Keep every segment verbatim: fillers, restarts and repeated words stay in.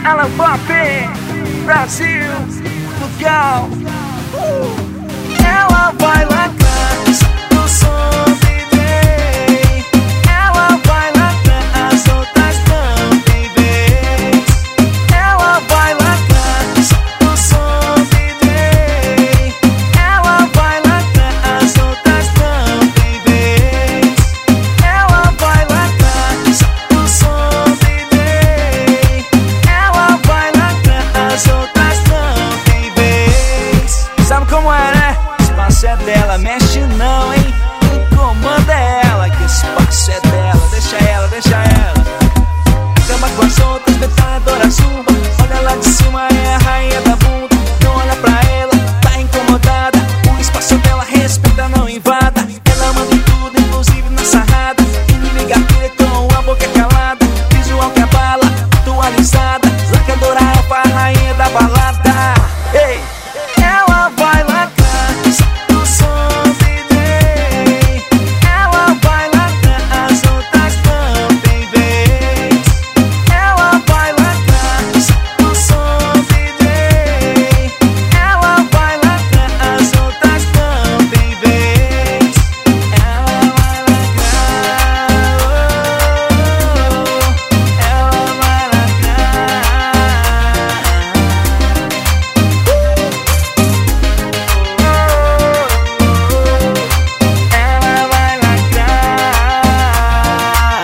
Alan Pop, Brasil, Portugal. uh. Ela vai lacrar no som D J. Ela vai lacrar, as outras não tem vez. Ela vai lacrar no som D J. Ela vai lacrar, as outras não tem vez. Ela vai lacrar no som D J. Ela vai lacrar, as outras não tem vez. Sabe como é, né? Espaço é dela, mexe não, hein? Quem comanda é ela, que espaço é dela. Deixa ela, deixa ela. Cama com as outras, metralhadora zumba. Olha lá de cima, é a rainha da bunda. Não olha pra ela, tá incomodada. O espaço dela, respeita, não invada. Ela manda em tudo, inclusive na sarrada. Inimiga filha com a boca calada. Visual que abala, atualizada. Lacadora é a rainha da balada. Ei! Ela vai lacrar no som D J. Ela vai lacrar, as outras não tem vez. Ela vai lacrar no som D J. Ela vai lacrar, as outras não tem vez. Ela vai lacrar, oh, ela vai lacrar. Ela vai lacrar.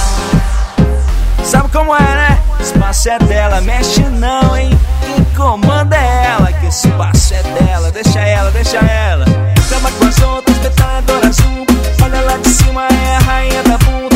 Sabe como é, né? Espaço é dela, mexe não, hein? Quem comanda é ela, que espaço é dela. Deixa ela, deixa ela. Cama com as outras, metralhadora zumba. Olha lá de cima, é a rainha da bunda.